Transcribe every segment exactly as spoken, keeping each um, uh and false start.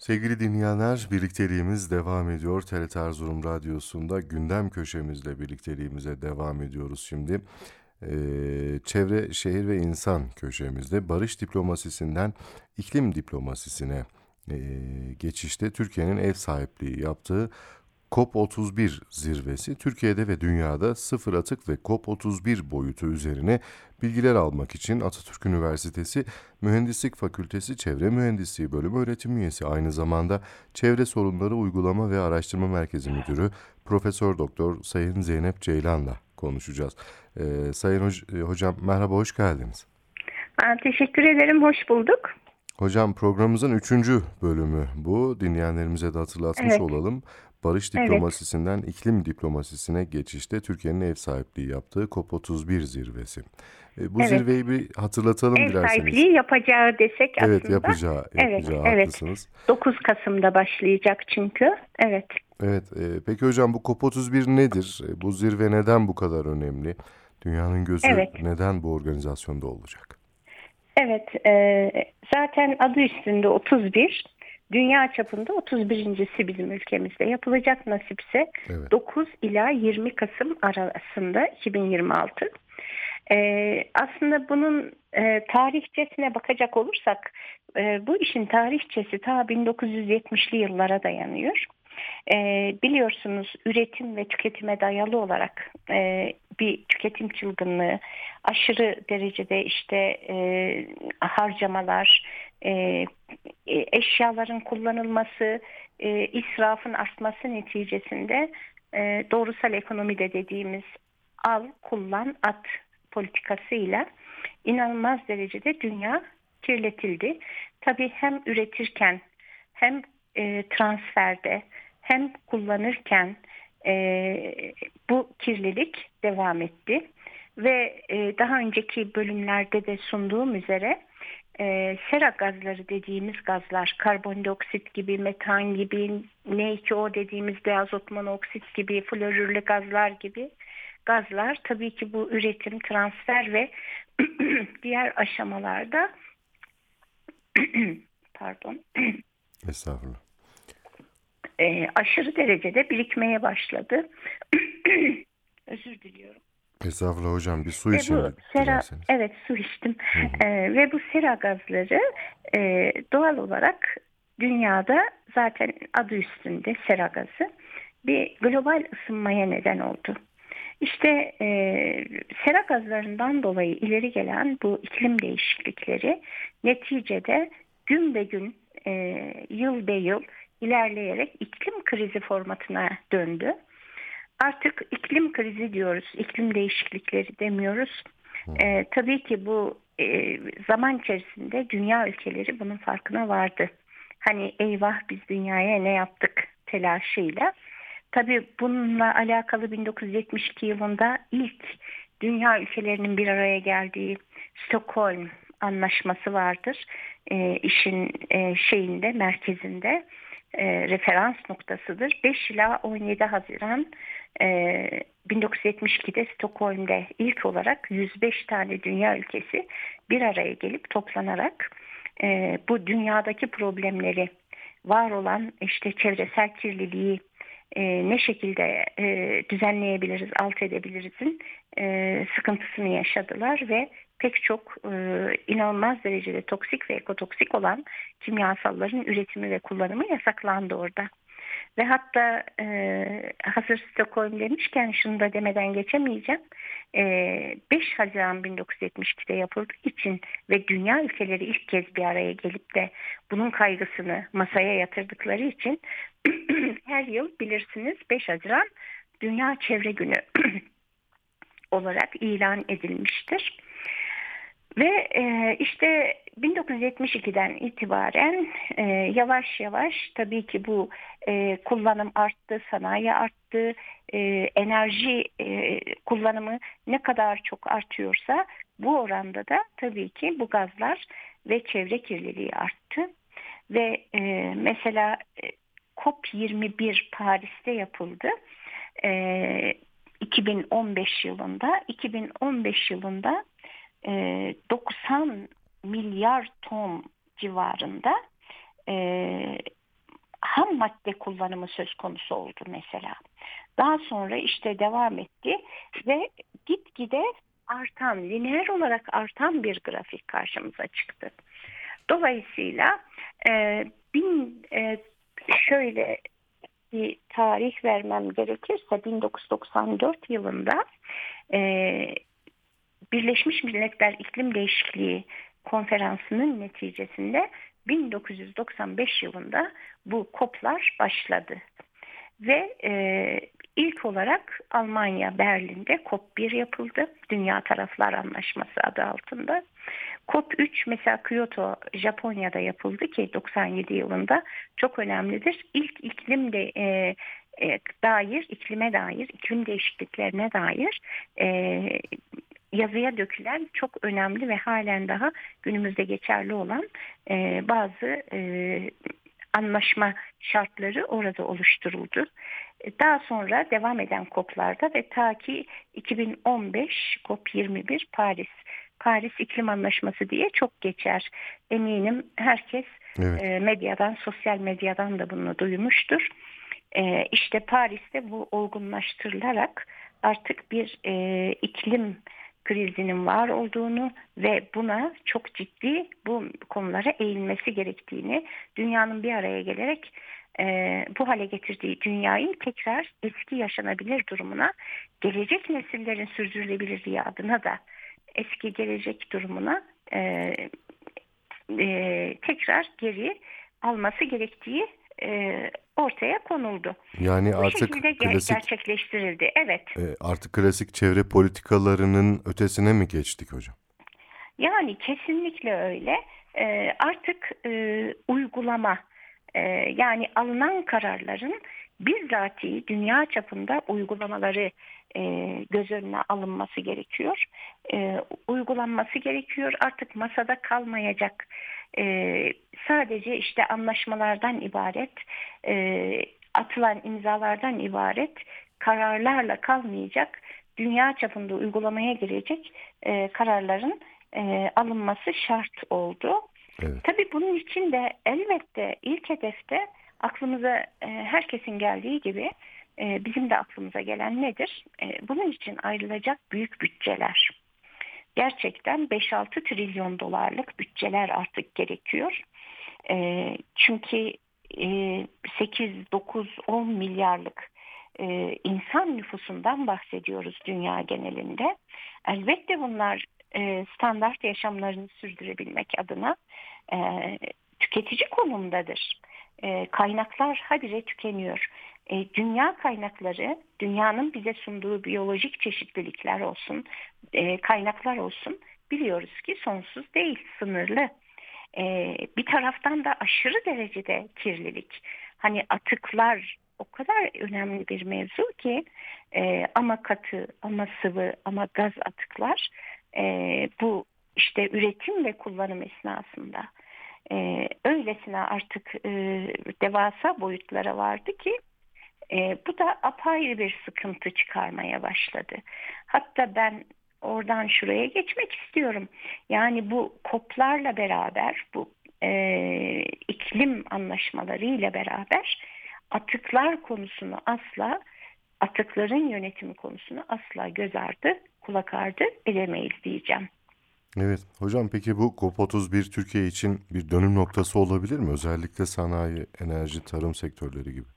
Sevgili dinleyenler, birlikteliğimiz devam ediyor. T R T Erzurum Radyosu'nda gündem köşemizle birlikteliğimize devam ediyoruz şimdi. Ee, çevre, şehir ve insan köşemizde barış diplomasisinden iklim diplomasisine e, geçişte Türkiye'nin ev sahipliği yaptığı COP otuz bir zirvesi Türkiye'de ve dünyada sıfır atık ve COP otuz bir boyutu üzerine bilgiler almak için Atatürk Üniversitesi Mühendislik Fakültesi Çevre Mühendisliği Bölümü öğretim üyesi, aynı zamanda Çevre Sorunları Uygulama ve Araştırma Merkezi Müdürü Profesör Doktor Sayın Zeynep Ceylan'la konuşacağız. Ee, Sayın Hoc- Hocam merhaba, hoş geldiniz. Aa, teşekkür ederim, hoş bulduk. Hocam, programımızın üçüncü bölümü bu. Dinleyenlerimize de hatırlatmış Evet, olalım. Barış evet, diplomasisinden iklim diplomasisine geçişte Türkiye'nin ev sahipliği yaptığı COP otuz bir zirvesi. E, bu evet. zirveyi bir hatırlatalım Ev dilerseniz. sahipliği yapacağı desek Evet, aslında. yapacağı, Evet, yapacağı evet. haklısınız. dokuz Kasım'da başlayacak çünkü. Evet, Evet, e, peki hocam, bu COP otuz bir nedir? E, bu zirve neden bu kadar önemli? Dünyanın gözü evet, neden bu organizasyonda olacak? evet. Ee, zaten adı üstünde otuz bir. Dünya çapında otuz birincisi bizim ülkemizde yapılacak nasipse Evet. dokuz ila yirmi Kasım arasında iki bin yirmi altı. Ee, aslında bunun e, tarihçesine bakacak olursak e, bu işin tarihçesi ta bin dokuz yüz yetmişli yıllara dayanıyor. E, biliyorsunuz üretim ve tüketime dayalı olarak e, bir tüketim çılgınlığı, aşırı derecede işte e, harcamalar, e, e, eşyaların kullanılması, e, israfın artması neticesinde e, doğrusal ekonomide dediğimiz al, kullan, at politikasıyla inanılmaz derecede dünya kirletildi. Tabii hem üretirken hem e, transferde hem kullanırken e, bu kirlilik devam etti. Ve e, daha önceki bölümlerde de sunduğum üzere e, sera gazları dediğimiz gazlar, karbondioksit gibi, metan gibi, N iki O dediğimiz beyazot monoksit gibi, florürlü gazlar gibi gazlar tabii ki bu üretim, transfer ve diğer aşamalarda pardon Estağfurullah. e, aşırı derecede birikmeye başladı. Özür diliyorum. Estağfurullah hocam, bir su Ve bu için sera, dilerseniz. evet su içtim. Hı hı. E, ve bu sera gazları e, doğal olarak dünyada zaten adı üstünde sera gazı bir global ısınmaya neden oldu. İşte e, sera gazlarından dolayı ileri gelen bu iklim değişiklikleri neticede gün be gün, e, yıl be yıl ilerleyerek iklim krizi formatına döndü. Artık iklim krizi diyoruz, iklim değişiklikleri demiyoruz. Hı hı. E, tabii ki bu e, zaman içerisinde dünya ülkeleri bunun farkına vardı. Hani eyvah biz dünyaya ne yaptık telaşıyla. Tabii bununla alakalı bin dokuz yüz yetmiş iki yılında ilk dünya ülkelerinin bir araya geldiği Stockholm Anlaşması vardır. E, işin e, şeyinde, merkezinde e, referans noktasıdır. beş ila on yedi Haziran e, bin dokuz yüz yetmiş ikide Stockholm'de ilk olarak yüz beş tane dünya ülkesi bir araya gelip toplanarak e, bu dünyadaki problemleri, var olan işte çevresel kirliliği e, ne şekilde e, düzenleyebiliriz, alt edebilirizin e, sıkıntısını yaşadılar ve pek çok e, inanılmaz derecede toksik ve ekotoksik olan kimyasalların üretimi ve kullanımı yasaklandı orada. Ve hatta e, hazır Stockholm demişken şunu da demeden geçemeyeceğim. E, beş Haziran bin dokuz yüz yetmiş ikide yapıldığı için ve dünya ülkeleri ilk kez bir araya gelip de bunun kaygısını masaya yatırdıkları için her yıl bilirsiniz beş Haziran Dünya Çevre Günü olarak ilan edilmiştir. Ve e, işte bin dokuz yüz yetmiş ikiden itibaren e, yavaş yavaş tabii ki bu e, kullanım arttı, sanayi arttı, e, enerji e, kullanımı ne kadar çok artıyorsa bu oranda da tabii ki bu gazlar ve çevre kirliliği arttı. Ve e, mesela e, COP yirmi bir Paris'te yapıldı. E, iki bin on beş yılında, iki bin on beş yılında e, doksan milyar ton civarında e, ham madde kullanımı söz konusu oldu mesela. Daha sonra işte devam etti ve gitgide artan, lineer olarak artan bir grafik karşımıza çıktı. Dolayısıyla e, bin e, şöyle bir tarih vermem gerekirse bin dokuz yüz doksan dört yılında e, Birleşmiş Milletler İklim Değişikliği Konferansı'nın neticesinde bin dokuz yüz doksan beş yılında bu COP'lar başladı. Ve e, ilk olarak Almanya Berlin'de COP bir yapıldı. Dünya Taraflar Anlaşması adı altında. COP üç mesela Kyoto Japonya'da yapıldı ki doksan yedi yılında çok önemlidir. İlk iklim de e, e, dair, iklime dair, iklim değişikliklerine dair e, yazıya dökülen çok önemli ve halen daha günümüzde geçerli olan e, bazı e, anlaşma şartları orada oluşturuldu. Daha sonra devam eden COP'larda ve ta ki iki bin on beş COP yirmi bir Paris Paris İklim Anlaşması diye çok geçer. Eminim herkes Evet. e, medyadan, sosyal medyadan da bunu duymuştur. E, işte Paris'te bu olgunlaştırılarak artık bir e, iklim krizinin var olduğunu ve buna çok ciddi bu konulara eğilmesi gerektiğini, dünyanın bir araya gelerek e, bu hale getirdiği dünyayı tekrar eski yaşanabilir durumuna, gelecek nesillerin sürdürülebilirliği adına da eski gelecek durumuna e, e, tekrar geri alması gerektiği e, ortaya konuldu. Yani Bu artık şekilde ge- klasik gerçekleştirildi. Evet. e, artık klasik çevre politikalarının ötesine mi geçtik hocam? Yani kesinlikle öyle. Ee, artık e, uygulama e, yani alınan kararların bizzati dünya çapında uygulamaları e, göz önüne alınması gerekiyor. E, uygulanması gerekiyor. Artık masada kalmayacak. E, sadece işte anlaşmalardan ibaret, e, atılan imzalardan ibaret kararlarla kalmayacak. Dünya çapında uygulamaya girecek e, kararların e, alınması şart oldu. Evet. Tabii bunun için de elbette ilk hedefte aklımıza e, herkesin geldiği gibi e, bizim de aklımıza gelen nedir? E, bunun için ayrılacak büyük bütçeler. Gerçekten beş altı trilyon dolarlık bütçeler artık gerekiyor. E, çünkü e, sekiz dokuz on milyarlık e, insan nüfusundan bahsediyoruz dünya genelinde. Elbette bunlar e, standart yaşamlarını sürdürebilmek adına e, tüketici konumdadır. E, kaynaklar habire tükeniyor. E, dünya kaynakları, dünyanın bize sunduğu biyolojik çeşitlilikler olsun, e, kaynaklar olsun, biliyoruz ki sonsuz değil, sınırlı. E, bir taraftan da aşırı derecede kirlilik. Hani atıklar o kadar önemli bir mevzu ki e, ama katı, ama sıvı, ama gaz atıklar e, bu işte üretim ve kullanım esnasında e, öylesine artık e, devasa boyutlara vardı ki e, bu da apayrı bir sıkıntı çıkarmaya başladı. Hatta ben oradan şuraya geçmek istiyorum. Yani bu COP'larla beraber, bu e, iklim anlaşmaları ile beraber atıklar konusunu asla, atıkların yönetimi konusunu asla göz ardı, kulak ardı edemeyiz diyeceğim. Evet. Hocam peki bu COP otuz bir Türkiye için bir dönüm noktası olabilir mi? Özellikle sanayi, enerji, tarım sektörleri gibi.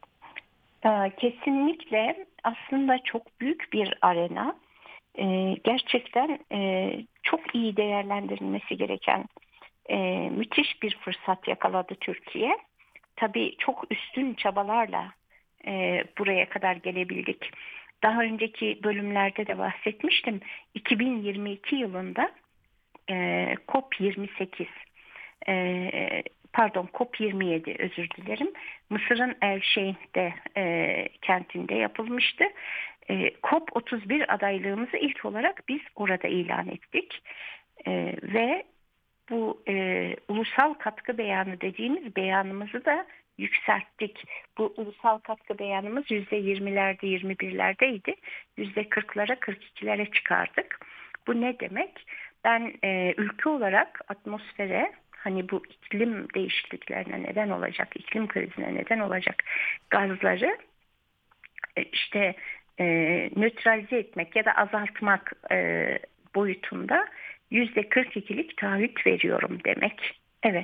Kesinlikle aslında çok büyük bir arena. Ee, gerçekten e, çok iyi değerlendirilmesi gereken e, müthiş bir fırsat yakaladı Türkiye. Tabii çok üstün çabalarla e, buraya kadar gelebildik. Daha önceki bölümlerde de bahsetmiştim. iki bin yirmi iki yılında e, COP yirmi sekiz e, pardon COP yirmi yedi özür dilerim. Mısır'ın El Şeikh'te e, kentinde yapılmıştı. E, COP otuz bir adaylığımızı ilk olarak biz orada ilan ettik. E, ve bu e, ulusal katkı beyanı dediğimiz beyanımızı da yükselttik. Bu ulusal katkı beyanımız yüzde yirmilerde yirmi birlerdeydi. Yüzde kırklara kırk ikilere çıkardık. Bu ne demek? Ben e, ülke olarak atmosfere hani bu iklim değişikliklerine neden olacak, iklim krizine neden olacak gazları e, işte e, nötralize etmek ya da azaltmak e, boyutunda yüzde kırk ikilik taahhüt veriyorum demek. Evet.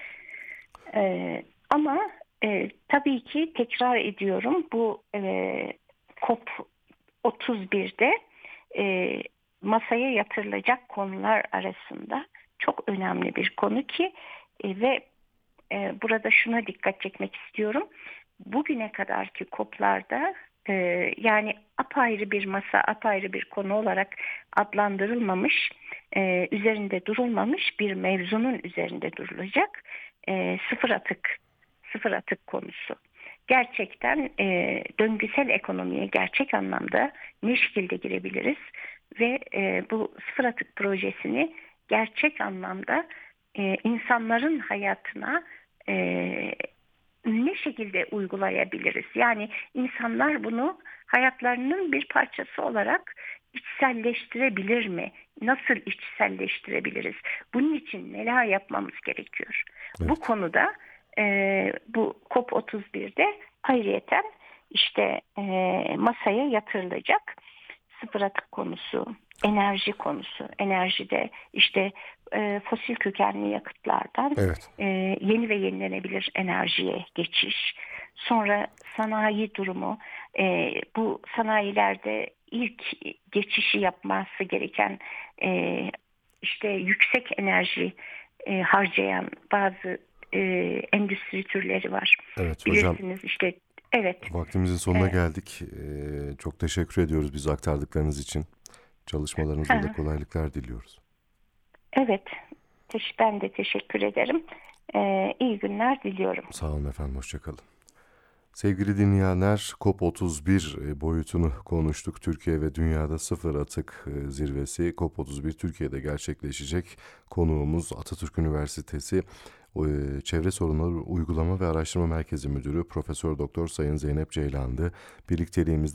E, ama e, tabii ki tekrar ediyorum, bu e, COP otuz birde e, masaya yatırılacak konular arasında çok önemli bir konu ki e, ve e, burada şuna dikkat çekmek istiyorum. Bugüne kadarki COP'larda e, yani apayrı bir masa, apayrı bir konu olarak adlandırılmamış, e, üzerinde durulmamış bir mevzunun üzerinde durulacak. E, sıfır atık, sıfır atık konusu. Gerçekten e, döngüsel ekonomiye gerçek anlamda ne şekilde girebiliriz ve e, bu sıfır atık projesini gerçek anlamda e, insanların hayatına e, ne şekilde uygulayabiliriz? Yani insanlar bunu hayatlarının bir parçası olarak içselleştirebilir mi? Nasıl içselleştirebiliriz? Bunun için neler yapmamız gerekiyor? Bu Evet. konuda e, bu COP otuz birde ayrıyeten işte e, masaya yatırılacak sıfır atık konusu, enerji konusu. Enerjide işte e, fosil kökenli yakıtlardan Evet. e, yeni ve yenilenebilir enerjiye geçiş. Sonra sanayi durumu, e, bu sanayilerde ilk geçişi yapması gereken e, işte yüksek enerji e, harcayan bazı e, endüstri türleri var. Evet hocam, Bilirsiniz işte, evet. vaktimizin sonuna E, geldik. Ee, çok teşekkür ediyoruz bize aktardıklarınız için. Çalışmalarınızda da ha, kolaylıklar diliyoruz. evet, teş- ben de teşekkür ederim. E, iyi günler diliyorum. Sağ olun efendim, hoşça kalın. Sevgili dinleyenler, COP otuz bir boyutunu konuştuk. Türkiye ve dünyada sıfır atık zirvesi COP otuz bir Türkiye'de gerçekleşecek. Konuğumuz Atatürk Üniversitesi Çevre Sorunları Uygulama ve Araştırma Merkezi Müdürü Profesör Doktor Sayın Zeynep Ceylan'dı. Birlikteliğimizde